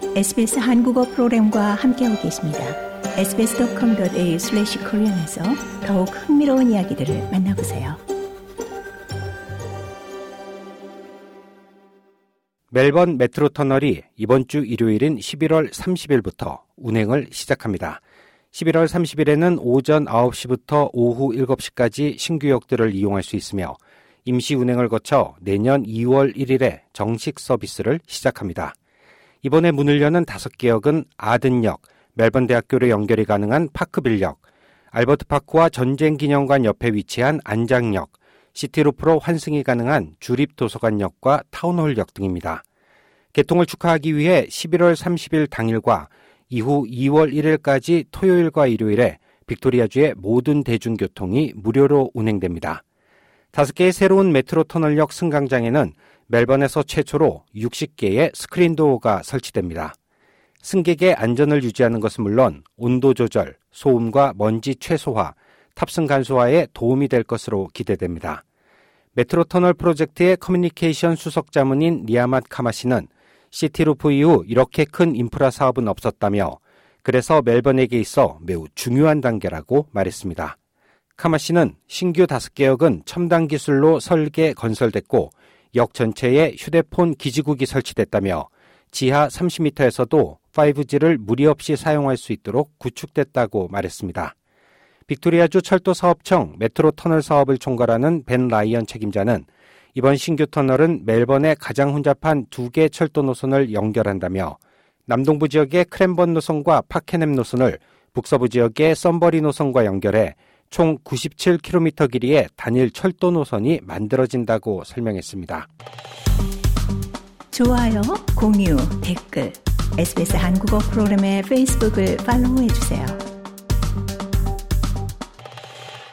SBS 한국어 프로그램과 함께하고 계십니다. sbs.com.au/korean에서 더욱 흥미로운 이야기들을 만나보세요. 멜번 메트로 터널이 이번 주 일요일인 11월 30일부터 운행을 시작합니다. 11월 30일에는 오전 9시부터 오후 7시까지 신규역들을 이용할 수 있으며 임시 운행을 거쳐 내년 2월 1일에 정식 서비스를 시작합니다. 이번에 문을 여는 5개 역은 아든역, 멜번 대학교로 연결이 가능한 파크빌역, 알버트 파크와 전쟁기념관 옆에 위치한 안장역, 시티루프로 환승이 가능한 주립도서관역과 타운홀역 등입니다. 개통을 축하하기 위해 11월 30일 당일과 이후 2월 1일까지 토요일과 일요일에 빅토리아주의 모든 대중교통이 무료로 운행됩니다. 5개의 새로운 메트로 터널역 승강장에는 멜번에서 최초로 60개의 스크린도어가 설치됩니다. 승객의 안전을 유지하는 것은 물론 온도 조절, 소음과 먼지 최소화, 탑승 간소화에 도움이 될 것으로 기대됩니다. 메트로 터널 프로젝트의 커뮤니케이션 수석 자문인 리아맛 카마 씨는 시티루프 이후 이렇게 큰 인프라 사업은 없었다며 그래서 멜번에게 있어 매우 중요한 단계라고 말했습니다. 카마 씨는 신규 5개 역은 첨단 기술로 설계 건설됐고 역 전체에 휴대폰 기지국이 설치됐다며 지하 30m에서도 5G를 무리 없이 사용할 수 있도록 구축됐다고 말했습니다. 빅토리아주 철도사업청 메트로 터널 사업을 총괄하는 벤 라이언 책임자는 이번 신규 터널은 멜번의 가장 혼잡한 2개 철도 노선을 연결한다며 남동부 지역의 크랜번 노선과 파케넴 노선을 북서부 지역의 썬버리 노선과 연결해 총 97km 길이의 단일 철도 노선이 만들어진다고 설명했습니다. 좋아요, 공유, 댓글, SBS 한국어 프로그램의 페이스북을 팔로우해주세요.